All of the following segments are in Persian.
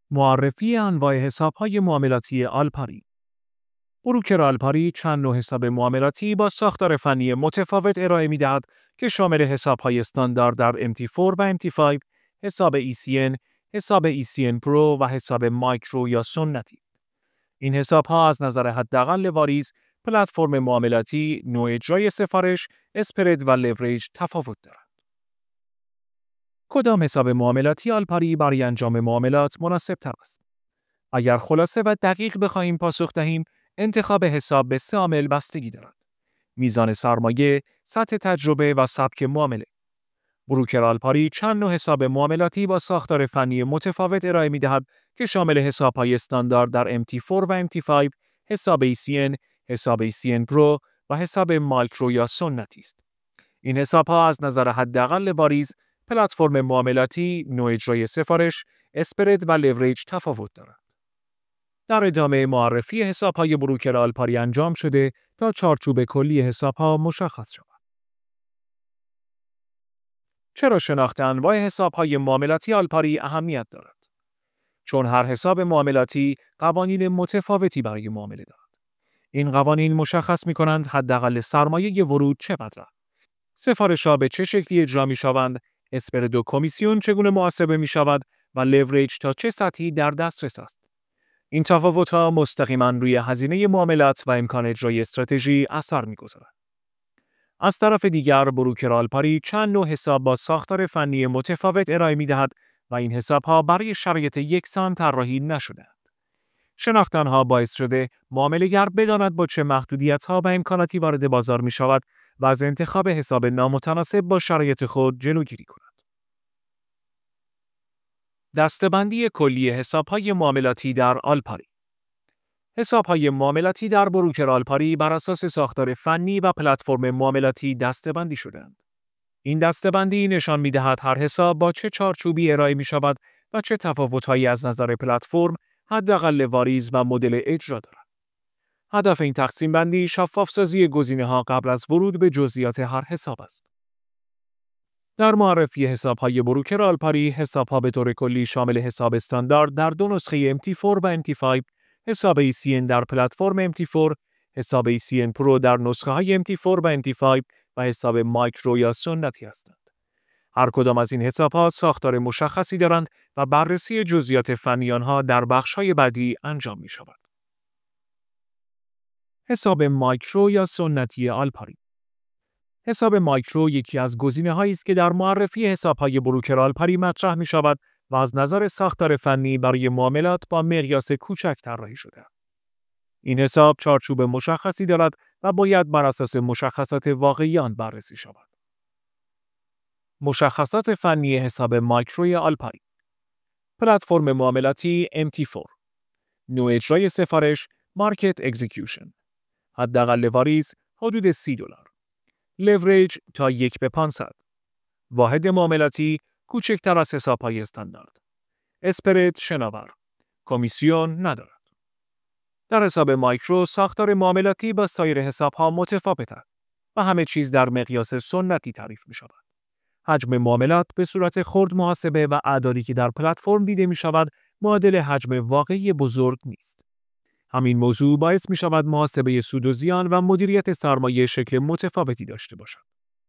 معرفی انواع حساب‌های معاملاتی آلپاری. بروکر آلپاری چند نوع حساب معاملاتی با ساختار فنی متفاوت ارائه می‌دهد که شامل حساب‌های استاندارد در MT4 و MT5، حساب ECN، حساب ECN پرو و حساب مایکرو یا سنتی. این حساب‌ها از نظر حداقل واریز، پلتفرم معاملاتی، نوع اجرای سفارش، اسپرد و لورج تفاوت دارد. کدام حساب معاملاتی آلپاری برای انجام معاملات مناسب‌تر است؟ اگر خلاصه و دقیق بخواهیم پاسخ دهیم، انتخاب حساب به 3 عامل بستگی دارد: میزان سرمایه، سطح تجربه و سبک معامله. بروکر آلپاری چند نوع حساب معاملاتی با ساختار فنی متفاوت ارائه می‌دهد که شامل حساب‌های استاندارد در MT4 و MT5، حساب ECN، حساب ECN پرو و حساب مایکرو یا سنتی است. این حساب‌ها از نظر حداقل واریز، پلتفرم معاملاتی، نوع اجرای سفارش، اسپرد و لورج تفاوت دارد. در ادامه معرفی حساب‌های بروکر آلپاری انجام شده تا چارچوب کلی حساب‌ها مشخص شود. چرا شناخت انواع حساب‌های معاملاتی آلپاری اهمیت دارد؟ چون هر حساب معاملاتی قوانین متفاوتی برای معامله دارد. این قوانین مشخص می‌کنند حداقل سرمایه ورود چقدر است، سفارش‌ها به چه شکلی اجرا می‌شوند، اسپرد و کمیسیون چگونه محاسبه می‌شود و لورج تا چه سطحی در دسترس است. این تفاوت‌ها مستقیما روی هزینه معاملات و امکان اجرای استراتژی اثر می‌گذارد. از طرف دیگر، بروکر آلپاری چند نوع حساب با ساختار فنی متفاوت ارائه می‌دهد و این حساب‌ها برای شرایط یکسان طراحی نشده‌اند. شناخت آنها باعث شده معامله‌گر بداند با چه محدودیت‌ها و امکاناتی وارد بازار می‌شود و از انتخاب حساب نامتناسب با شرایط خود جلوگیری کند. دسته‌بندی کلی حساب‌های معاملاتی در آلپاری. حساب‌های معاملاتی در بروکر آلپاری بر اساس ساختار فنی و پلتفرم معاملاتی دسته‌بندی شده‌اند. این دسته‌بندی نشان می‌دهد هر حساب با چه چارچوبی ارائه می‌شود و چه تفاوت‌هایی از نظر پلتفرم، حداقل واریز و مدل اجرا دارد. هدف این تقسیم بندی شفاف‌سازی گزینه‌ها قبل از ورود به جزئیات هر حساب است. در معرفی حساب‌های بروکر آلپاری، حساب‌ها به طور کلی شامل حساب استاندارد در دو نسخه MT4 و MT5، حساب ECN در پلتفرم MT4، حساب ECN پرو در نسخه‌های MT4 و MT5 و حساب مایکرو یا سنتی هستند. هر کدام از این حساب‌ها ساختار مشخصی دارند و بررسی جزئیات فنی آنها در بخش‌های بعدی انجام می‌شود. حساب مایکرو یا سنتی آلپاری. حساب مایکرو یکی از گزینه‌هایی است که در معرفی حساب‌های بروکر آلپاری مطرح می‌شود و از نظر ساختار فنی برای معاملات با مقیاس کوچک طراحی شده. این حساب چارچوب مشخصی دارد و باید بر اساس مشخصات واقعی آن بررسی شود. مشخصات فنی حساب مایکروی آلپاری. پلتفرم معاملاتی MT4. نوع اجرای سفارش مارکت اکزیکیوشن. حداقل واریز حدود $30. لورج تا 1/500. واحد معاملاتی کوچکتر از حساب‌های استاندارد. اسپرد شناور. کمیسیون ندارد. در حساب مایکرو ساختار معاملاتی با سایر حساب‌ها متفاوت است و همه چیز در مقیاس سنتی تعریف می‌شود. حجم معاملات به صورت خرد محاسبه و اعدادی که در پلتفرم دیده می‌شود معادل حجم واقعی بزرگ نیست. همین موضوع باعث می‌شود محاسبه سود و زیان و مدیریت سرمایه شکل متفاوتی داشته باشد.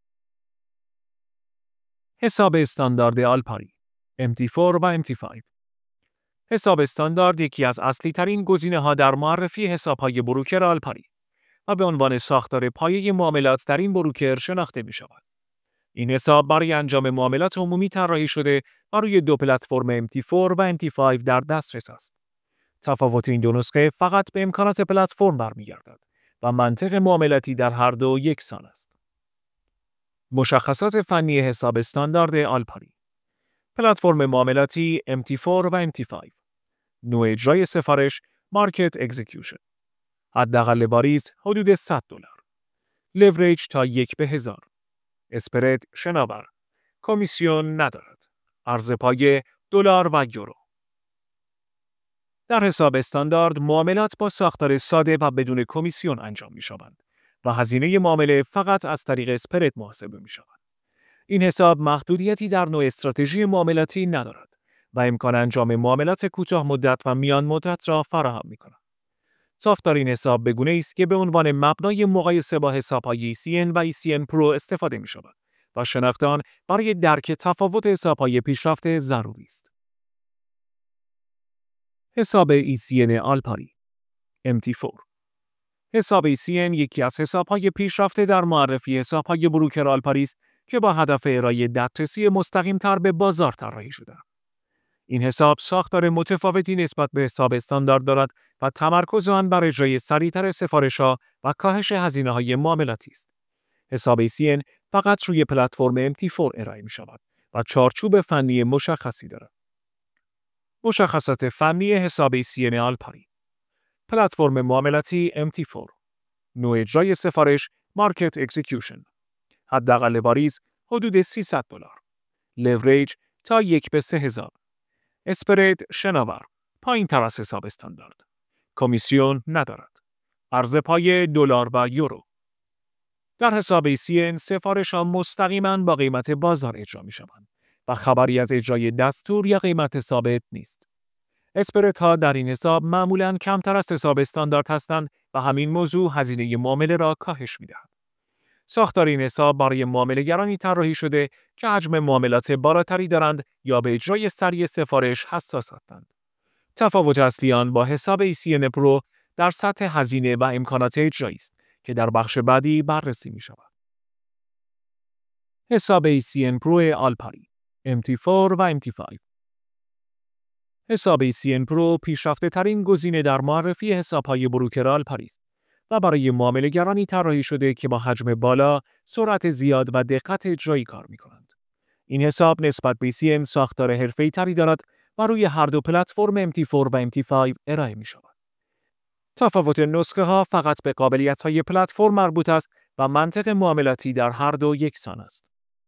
حساب استاندارد آلپاری MT4 و MT5. حساب استاندارد یکی از اصلی ترین گزینه‌ها در معرفی حساب‌های بروکر آلپاری و به عنوان ساختار پایه معاملات در این بروکر شناخته می‌شود. این حساب برای انجام معاملات عمومی طراحی شده و روی دو پلتفرم MT4 و MT5 در دسترس است. تفاوت این دو نسخه فقط به امکانات پلتفرم برمیگردد و منطق معاملاتی در هر دو یکسان است. مشخصات فنی حساب استاندارد آلپاری. پلتفرم معاملاتی MT4 و MT5. نوع اجرای سفارش مارکت اکزیکیوشن. حداقل واریز حدود $100. لورج تا 1/1000. اسپرد شناور. کمیسیون ندارد. ارز پایه دلار و یورو. در حساب استاندارد معاملات با ساختار ساده و بدون کمیسیون انجام می‌شوند و هزینه معامله فقط از طریق اسپرد محاسبه می‌شود. این حساب محدودیتی در نوع استراتژی معاملاتی ندارد و امکان انجام معاملات کوتاه مدت و میان مدت را فراهم می‌کنند. ساختار این حساب به گونه‌ای است که به عنوان مبنای مقایسه با حساب‌های ECN و ECN Pro استفاده می‌شود و شناخت آن برای درک تفاوت حساب‌های پیشرفته ضروری است. حساب ECN آلپاری MT4 حساب ECN یکی از حساب‌های پیشرفته در معرفی حساب‌های بروکر آلپاری است که با هدف ارائه دسترسی مستقیم‌تر به بازار طراحی شده. این حساب ساختار متفاوتی نسبت به حساب استاندارد دارد و تمرکز آن بر اجرای سریعتر سفارش‌ها و کاهش هزینه‌های معاملاتی است. حساب ECN فقط روی پلتفرم MT4 ارائه می‌شود و چارچوب فنی مشخصی دارد. مشخصات فنی حساب ECN آلپاری: پلتفرم معاملاتی MT4، نوع اجرای سفارش مارکت اکزیکیوشن، حداقل واریز حدود $300، لورج تا 1:3000، اسپرد شناور پایین‌تر از حساب استاندارد، کمیسیون ندارد، ارز پای دلار و یورو. در حساب ECN سفارش‌ها مستقیما با قیمت بازار اجرا می‌شوند و خبری از اجرای دستور یا قیمت ثابت نیست. اسپردها در این حساب معمولاً کمتر از حساب استاندارد هستند و همین موضوع هزینه معامله را کاهش می‌دهد. ساختار این حساب برای معامله‌گرانی طراحی شده که حجم معاملات بالاتری دارند یا به اجرای سریع سفارش حساس هستند. تفاوت اصلی آن با حساب ECN Pro در سطح هزینه و امکانات اجرایی است که در بخش بعدی بررسی می‌شود. حساب ECN Pro آلپاری MT4 و MT5 حساب ECN Pro پیشرفته‌ترین گزینه در معرفی حساب‌های بروکر آلپاری است و برای معامله‌گرانی طراحی شده که با حجم بالا، سرعت زیاد و دقت اجرایی کار می‌کنند. این حساب نسبت به ECN ساختار حرفه‌ای‌تری دارد و روی هر دو پلتفرم MT4 و MT5 ارائه می‌شود. تفاوت نسخه‌ها فقط به قابلیت‌های پلتفرم مربوط است و منطق معاملاتی در هر دو یکسان است.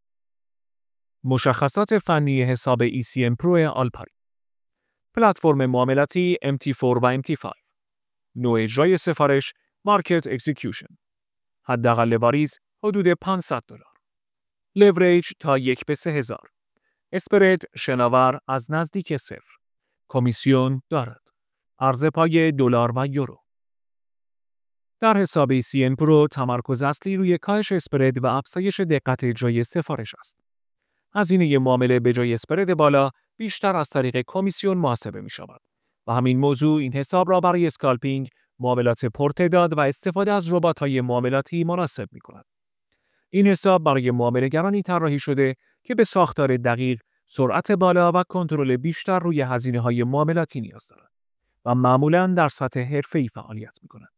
مشخصات فنی حساب ECN Pro آلپاری: پلتفرم معاملاتی MT4 و MT5، نوع اجرای سفارش مارکت اکزیکیوشن، حداقل واریز حدود $500، لورج تا 1:3000، اسپرد شناور از نزدیک صفر، کمیسیون دارد، ارز پای دلار و یورو. در حساب ECN Pro تمرکز اصلی روی کاهش اسپرد و افزایش دقت اجرای سفارش است. هزینه معامله به جای اسپرد بالا بیشتر از طریق کمیسیون محاسبه می شود و همین موضوع این حساب را برای اسکالپینگ، معاملات پرتعداد و استفاده از ربات‌های معاملاتی مناسب می کند. این حساب برای معامله‌گرانی طراحی شده که به ساختار دقیق، سرعت بالا و کنترل بیشتر روی هزینه‌های معاملاتی نیاز دارد و معمولاً در سطح حرفه‌ای فعالیت می کند.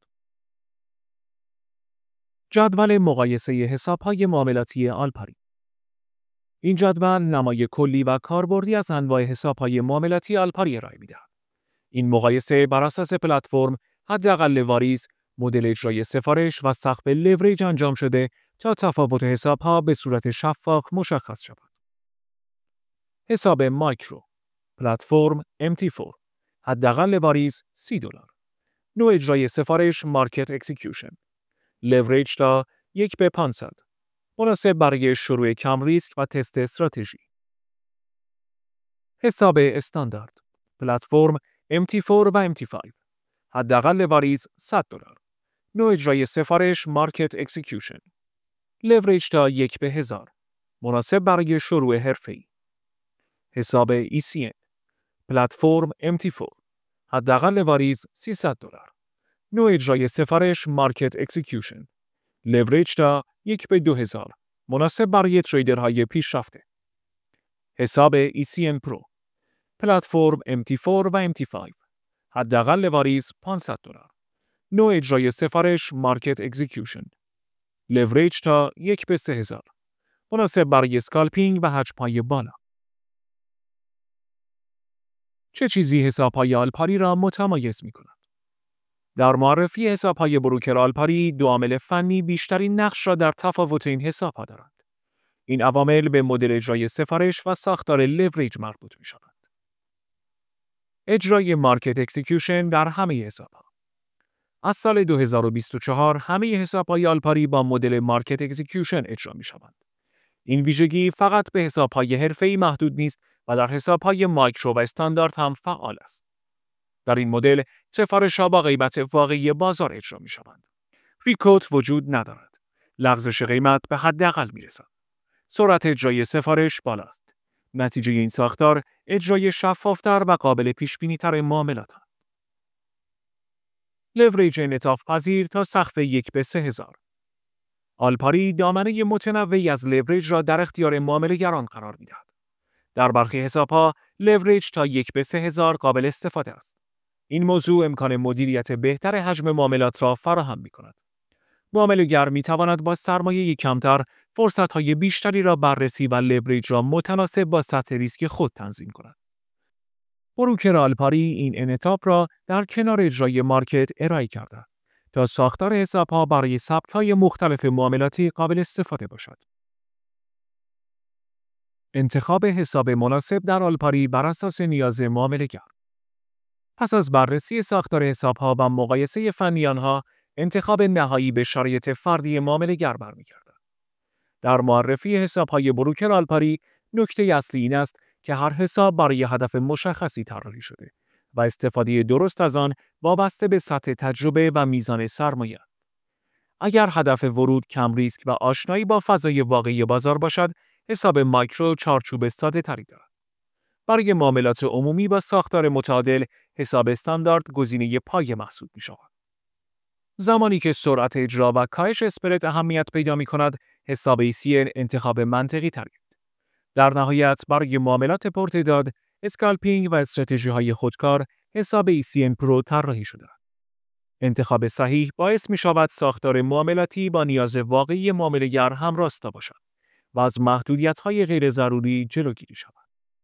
جدول مقایسه حساب‌های معاملاتی آلپاری: این جدول نمای کلی و کاربردی از انواع حساب‌های معاملاتی آلپاری ارائه می‌دهد. این مقایسه بر اساس پلتفرم، حداقل واریز، مدل اجرای سفارش و سقف لورج انجام شده تا تفاوت حساب‌ها به صورت شفاف مشخص شود. حساب مایکرو، پلتفرم MT4، حداقل واریز $30، نوع اجرای سفارش مارکت اکزیکیوشن، لورج تا 1:500، مناسب برای شروع کم ریسک و تست استراتژی. حساب استاندارد، پلتفرم MT4 و MT5، حداقل واریز $100، نوع اجرای سفارش مارکت اکزیکیوشن، لورج تا 1:1000، مناسب برای شروع حرفه‌ای. حساب ECN، پلتفرم MT4، حداقل واریز $300، نوع اجرای سفارش مارکت اکزیکیوشن، لورج تا 1:2000، مناسب برای تریدرهای پیشرفته. حساب ECN Pro، پلتفرم MT4 و MT5، حداقل واریز $500، نوع اجرای سفارش مارکت اکزیکیوشن، لورج تا 1:3000، مناسب برای اسکالپینگ و حجم‌های بالا. چه چیزی حساب‌های آلپاری را متمایز می‌کند؟ در معرفی حساب‌های بروکر آلپاری، دو عامل فنی بیشترین نقش را در تفاوت این حساب‌ها دارند. این عوامل به مدل اجرای سفارش و ساختار لورج مربوط می‌شوند. اجرای مارکت اکزیکیوشن در همه حساب‌ها. از سال 2024 همه حساب‌های آلپاری با مدل مارکت اکزیکیوشن اجرا می‌شوند. این ویژگی فقط به حساب‌های حرفه‌ای محدود نیست، و در حساب‌های مایکرو و استاندارد هم فعال است. در این مدل سفارش‌ها با قیمت واقعی بازار اجرا می‌شوند. ریکوت وجود ندارد. لغزش قیمت به حداقل می‌رسد. سرعت اجرای سفارش بالاست. نتیجه این ساختار اجرای شفاف‌تر و قابل پیش‌بینی‌تر معاملات است. لورج انعطاف پذیر تا سقف 1:3000. آلپاری دامنه متنوعی از لورج را در اختیار معامله‌گران قرار می‌دهد. در برخی حساب‌ها لورج تا 1:3000 قابل استفاده است. این موضوع امکان مدیریت بهتر حجم معاملات را فراهم می‌کند. معامله‌گر می‌تواند با سرمایه کمتر فرصت‌های بیشتری را بررسی و لورج را متناسب با سطح ریسک خود تنظیم کند. بروکر آلپاری این انعطاف را در کنار اجرای مارکت ارائه کرده تا ساختار حساب‌ها برای سبک‌های مختلف معاملاتی قابل استفاده باشد. انتخاب حساب مناسب در آلپاری بر اساس نیاز معامله‌گر. پس از بررسی ساختار حساب‌ها و مقایسه فنی آنها، انتخاب نهایی به شرایط فردی معامله‌گر برمی‌گردد. در معرفی حساب‌های بروکر آلپاری، نکته اصلی این است که هر حساب برای هدف مشخصی طراحی شده و استفاده درست از آن وابسته به سطح تجربه و میزان سرمایه. اگر هدف ورود کم ریسک و آشنایی با فضای واقعی بازار باشد، حساب مایکرو چارچوب ساده تری دارد. برای معاملات عمومی با ساختار متعادل، حساب استاندارد گزینه پایه محسوب می شود. زمانی که سرعت اجرا و کاهش اسپرد اهمیت پیدا می کند، حساب ECN انتخاب منطقی تری است. در نهایت، برای معاملات پرتعداد، اسکالپینگ و استراتژی‌های خودکار، حساب ECN پرو طراحی شده است. انتخاب صحیح باعث می شود ساختار معاملاتی با نیاز واقعی معامله‌گر همراستا باشد و از محدودیت‌های غیر ضروری جلوگیری شود.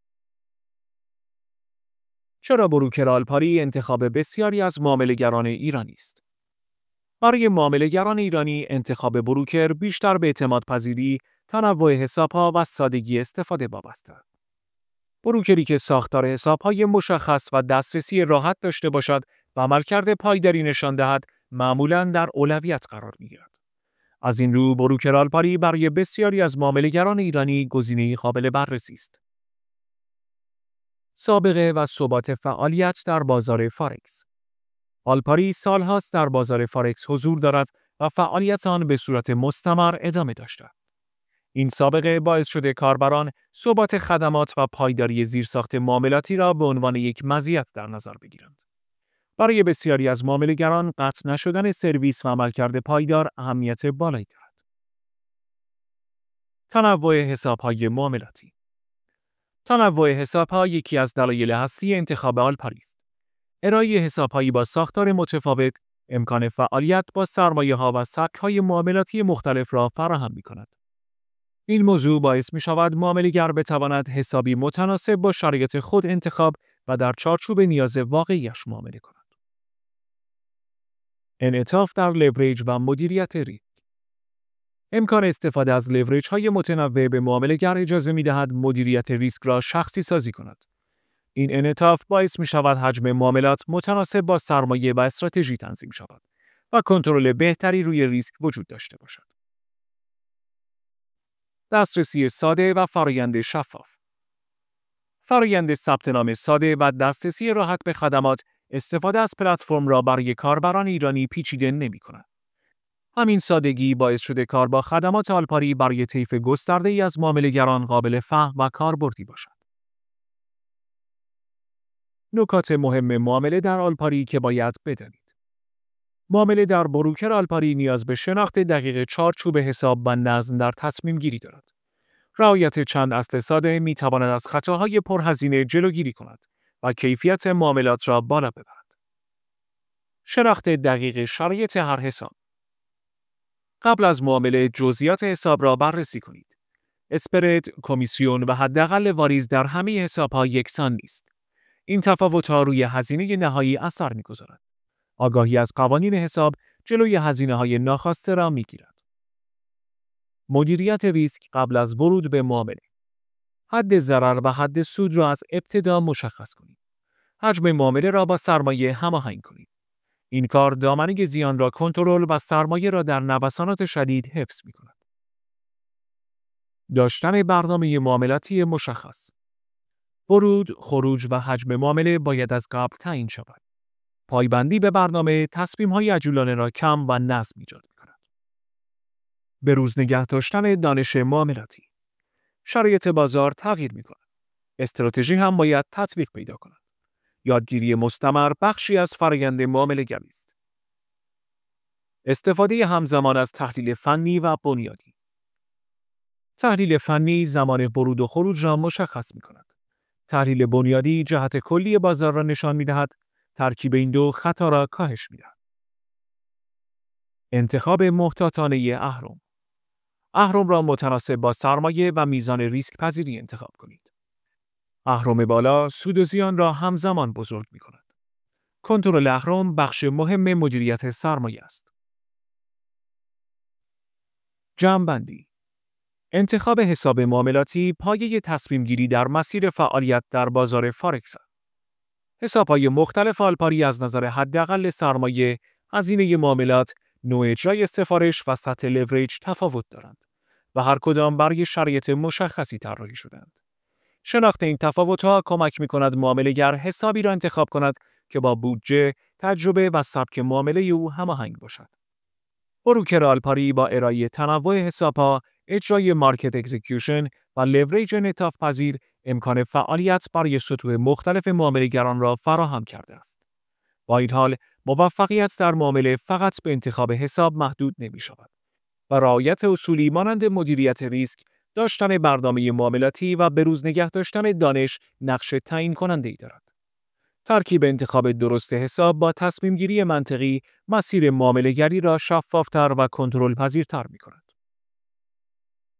چرا بروکر آلپاری انتخاب بسیاری از معامله‌گران ایرانی است؟ برای معامله‌گران ایرانی انتخاب بروکر بیشتر به اعتمادپذیری، تنوع حساب‌ها و سادگی استفاده وابسته است. بروکری که ساختار حساب‌های مشخص و دسترسی راحت داشته باشد و عملکرد پایداری نشان دهد، معمولاً در اولویت قرار می‌گیرد. از این رو بروکر آلپاری برای بسیاری از معامله‌گران ایرانی گزینه‌ای قابل بررسی است. سابقه و ثبات فعالیت در بازار فارکس. آلپاری سالهاست در بازار فارکس حضور دارد و فعالیت آن به صورت مستمر ادامه داشته. این سابقه باعث شده کاربران ثبات خدمات و پایداری زیرساخت معاملاتی را به عنوان یک مزیت در نظر بگیرند. برای بسیاری از معامله‌گران قطع نشدن سرویس و عملکرد پایدار اهمیت بالایی دارد. تنوع حساب‌های معاملاتی. تنوع حساب‌ها یکی از دلایل اصلی انتخاب آلپاری است. ارائه حساب‌هایی با ساختار متفاوت، امکان فعالیت با سرمایه‌ها و سبک‌های معاملاتی مختلف را فراهم می‌کند. این موضوع باعث می‌شود معامله‌گر بتواند حسابی متناسب با شرایط خود انتخاب و در چارچوب نیاز واقعیش معامله کند. انعطاف در لورج و مدیریت ریسک. امکان استفاده از لورج‌های متنوع به معامله‌گر اجازه می‌دهد مدیریت ریسک را شخصی سازی کند. این انعطاف باعث می‌شود حجم معاملات متناسب با سرمایه و استراتژی تنظیم شود و کنترل بهتری روی ریسک وجود داشته باشد. دسترسی ساده و فرآیند شفاف. فرآیند ثبت نام ساده و دسترسی راحت به خدمات، استفاده از پلتفرم را برای کاربران ایرانی پیچیده نمی‌کند. همین سادگی باعث شده کار با خدمات آلپاری برای طیف گسترده‌ای از معامله‌گران قابل فهم و کاربردی باشد. نکات مهم معامله در آلپاری که باید بدانید. معامله در بروکر آلپاری نیاز به شناخت دقیق چارچوب حساب و نظم در تصمیم گیری دارد. رعایت چند اصل ساده می تواند از خطاهای پرهزینه جلوگیری کند و کیفیت معاملات را بالا ببرد. شناخت دقیق شرایط هر حساب. قبل از معامله جزئیات حساب را بررسی کنید. اسپرد، کمیسیون و حداقل واریز در همه حساب‌ها یکسان نیست. این تفاوت‌ها روی هزینه نهایی اثر می‌گذارد. آگاهی از قوانین حساب جلوی هزینه‌های ناخواسته را می‌گیرد. مدیریت ریسک قبل از ورود به معامله. حد ضرر و حد سود را از ابتدا مشخص کنید. حجم معامله را با سرمایه هماهنگ کنید. این کار دامنه زیان را کنترل و سرمایه را در نوسانات شدید حفظ می‌کند. داشتن برنامه معاملاتی مشخص. ورود، خروج و حجم معامله باید از قبل تعیین شود. پایبندی به برنامه تصمیم‌های عجولانه را کم و نظم ایجاد می‌کند. به روز نگه داشتن دانش معاملاتی. شرایط بازار تغییر می‌کند. استراتژی هم باید تطبیق پیدا کند. یادگیری مستمر بخشی از فرآیند معامله‌گری است. استفاده همزمان از تحلیل فنی و بنیادی. تحلیل فنی زمان ورود و خروج را مشخص می‌کند. تحلیل بنیادی جهت کلی بازار را نشان می‌دهد. ترکیب این دو خطا را کاهش می‌دهد. انتخاب محتاطانه اهرم. اهرم را متناسب با سرمایه و میزان ریسک پذیری انتخاب کنید. اهرم بالا سود و زیان را همزمان بزرگ می‌کند. کنترل اهرم بخش مهم مدیریت سرمایه است. جمع‌بندی. انتخاب حساب معاملاتی پایه تصمیم گیری در مسیر فعالیت در بازار فارکس است. حساب‌های مختلف آلپاری از نظر حداقل سرمایه، هزینه معاملات، نوع اجرای سفارش و سطح لورج تفاوت دارند و هر کدام برای شرایط مشخصی طراحی شده‌اند. شناخت این تفاوت‌ها کمک می‌کند معامله‌گر حسابی را انتخاب کند که با بودجه، تجربه و سبک معامله او هماهنگ باشد. بروکر آلپاری با ارائه تنوع حساب‌ها، اجرای مارکت اکزیکیوشن و لورج انعطاف پذیر امکان فعالیت برای سطوح مختلف معامله‌گران را فراهم کرده است. با این حال، موفقیت در معامله فقط به انتخاب حساب محدود نمی‌شود و رعایت اصولی مانند مدیریت ریسک، داشتن برنامه معاملاتی و بروز نگه داشتن دانش نقش تعیین کننده‌ای دارد. ترکیب انتخاب درست حساب با تصمیم‌گیری منطقی، مسیر معامله‌گری را شفاف‌تر و کنترل‌پذیرتر می‌کند.